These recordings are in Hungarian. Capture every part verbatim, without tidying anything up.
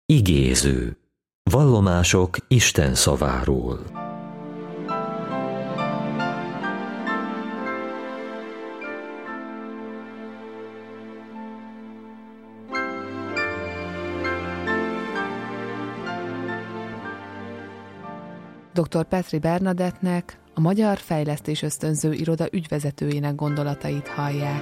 Igéző. Vallomások Isten szaváról. doktor Petri Bernadettnek, a Magyar Fejlesztés Ösztönző Iroda ügyvezetőjének gondolatait hallják.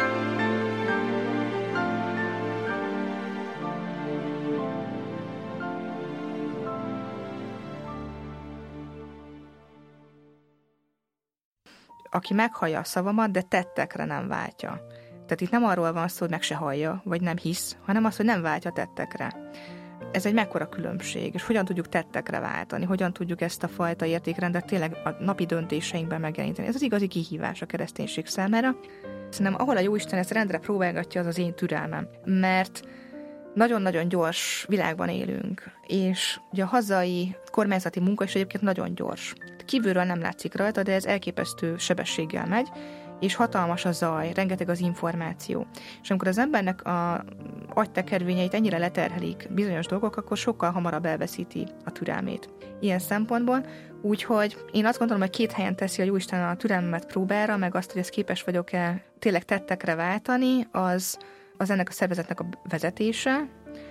Aki meghallja a szavamat, de tettekre nem váltja. Tehát itt nem arról van szó, hogy meg se hallja, vagy nem hisz, hanem az, hogy nem váltja tettekre. Ez egy mekkora különbség, és hogyan tudjuk tettekre váltani, hogyan tudjuk ezt a fajta értékrendet tényleg a napi döntéseinkben megjeleníteni. Ez az igazi kihívás a kereszténység számára. Szerintem ahol a Jóisten ezt rendre próbálgatja, az az én türelmem. Mert nagyon-nagyon gyors világban élünk, és ugye a hazai kormányzati munka is egyébként nagyon gyors. Kívülről nem látszik rajta, de ez elképesztő sebességgel megy, és hatalmas a zaj, rengeteg az információ. És amikor az embernek a agytekervényeit ennyire leterhelik bizonyos dolgok, akkor sokkal hamarabb elveszíti a türelmét. Ilyen szempontból, úgyhogy én azt gondolom, hogy két helyen teszi a Jóisten a türelmemet próbára, meg azt, hogy ezt képes vagyok-e tényleg tettekre váltani, az, az ennek a szervezetnek a vezetése,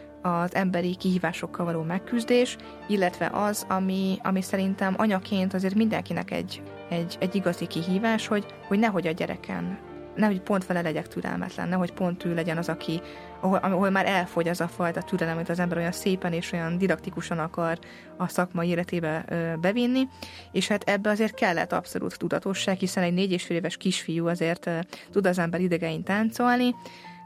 az emberi kihívásokkal való megküzdés, illetve az, ami, ami szerintem anyaként azért mindenkinek egy, egy, egy igazi kihívás, hogy, hogy nehogy a gyereken, nehogy pont vele legyek türelmetlen, nehogy pont ő legyen az, aki, ahol, ahol már elfogy az a fajta türelem, amit az ember olyan szépen és olyan didaktikusan akar a szakmai életébe ö, bevinni, és hát ebbe azért kellett abszolút tudatosság, hiszen egy négy és fél éves kisfiú azért ö, tud az ember idegein táncolni,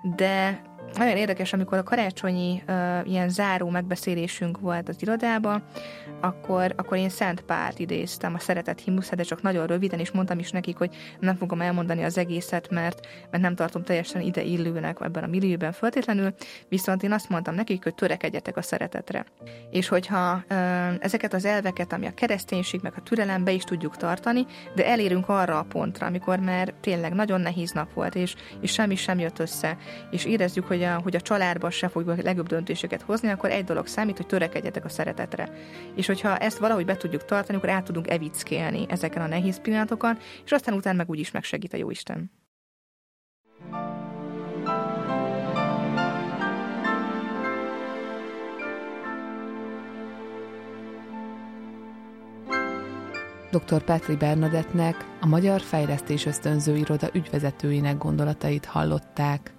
de nagyon érdekes, amikor a karácsonyi uh, ilyen záró megbeszélésünk volt az irodában, akkor, akkor én Szent Pált idéztem, a Szeretet himnuszát, de csak nagyon röviden, és mondtam is nekik, hogy nem fogom elmondani az egészet, mert, mert nem tartom teljesen ide illőnek ebben a millióben feltétlenül, viszont én azt mondtam nekik, hogy törekedjetek a szeretetre. És hogyha uh, ezeket az elveket, ami a kereszténység, meg a türelem, be is tudjuk tartani, de elérünk arra a pontra, amikor már tényleg nagyon nehéz nap volt, és, és semmi sem jött össze, és érezzük, hogy a, hogy a családban se fogjuk a legjobb döntéseket hozni, akkor egy dolog számít, hogy törekedjetek a szeretetre. És hogyha ezt valahogy be tudjuk tartani, akkor át tudunk evickélni ezeken a nehéz pillanatokon, és aztán utána meg úgyis megsegít a Jóisten. doktor Petri Bernadettnek, a Magyar Fejlesztés Ösztönző Iroda ügyvezetőjének gondolatait hallották.